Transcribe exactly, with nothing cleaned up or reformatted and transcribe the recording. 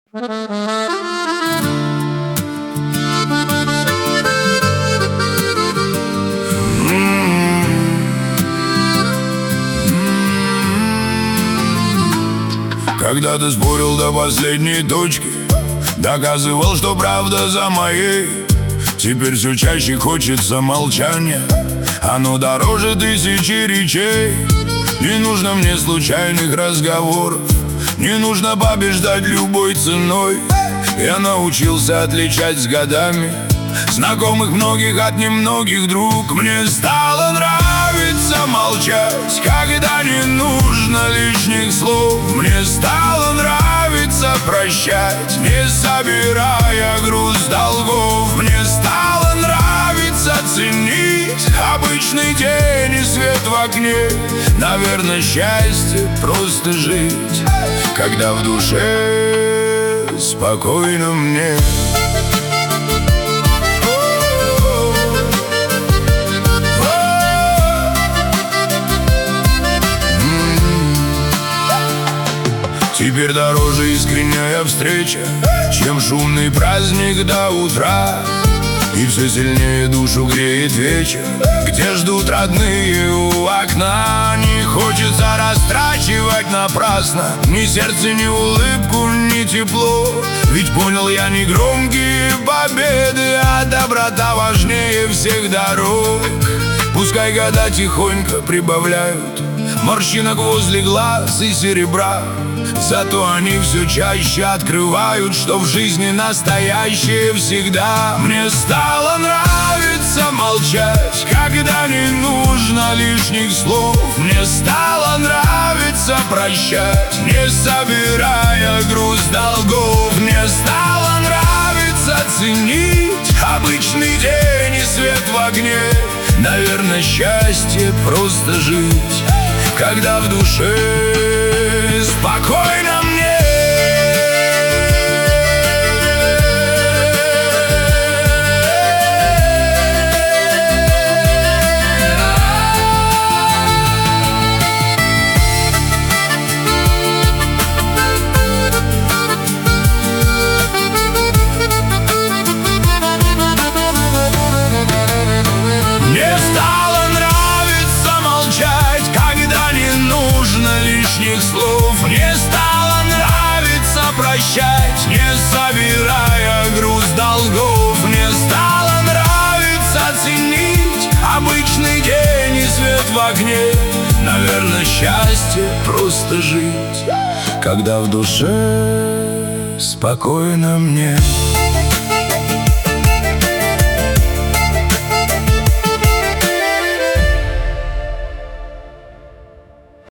Когда-то спорил до последней точки, доказывал, что правда за моей. Теперь все чаще хочется молчания, оно дороже тысячи речей. Не нужно мне случайных разговоров, не нужно побеждать любой ценой. Я научился отличать с годами знакомых многих от немногих друг. Мне стало нравиться молчать, когда не нужно лишних слов. Мне стало нравиться прощать, не собирая груз долгов. Мне стало нравиться ценить обычный день и свет в окне. Наверное, счастье просто жить, когда в душе спокойно мне. Теперь дороже искренняя встреча, чем шумный праздник до утра. И все сильнее душу греет вечер, где ждут родные у окна. Не хочется растрачивать напрасно ни сердце, ни улыбку, ни тепло. Ведь понял я, не громкие победы, а доброта важнее всех дорог. Пускай года тихонько прибавляют морщинок возле глаз и серебра, зато они все чаще открывают, что в жизни настоящее всегда. Мне стало нравиться молчать, когда не нужно лишних слов. Мне стало нравиться прощать, не собирая груз долгов. Мне стало нравиться ценить обычный день и свет в огне. Наверное, счастье просто жить, когда в душе спокойно мне. Мне стало нравиться молчать, когда не нужно лишних слов. Мне стало нравиться прощать, не собирая груз долгов. Мне стало нравиться ценить обычный день и свет в окне. Наверное, счастье просто жить, когда в душе спокойно мне.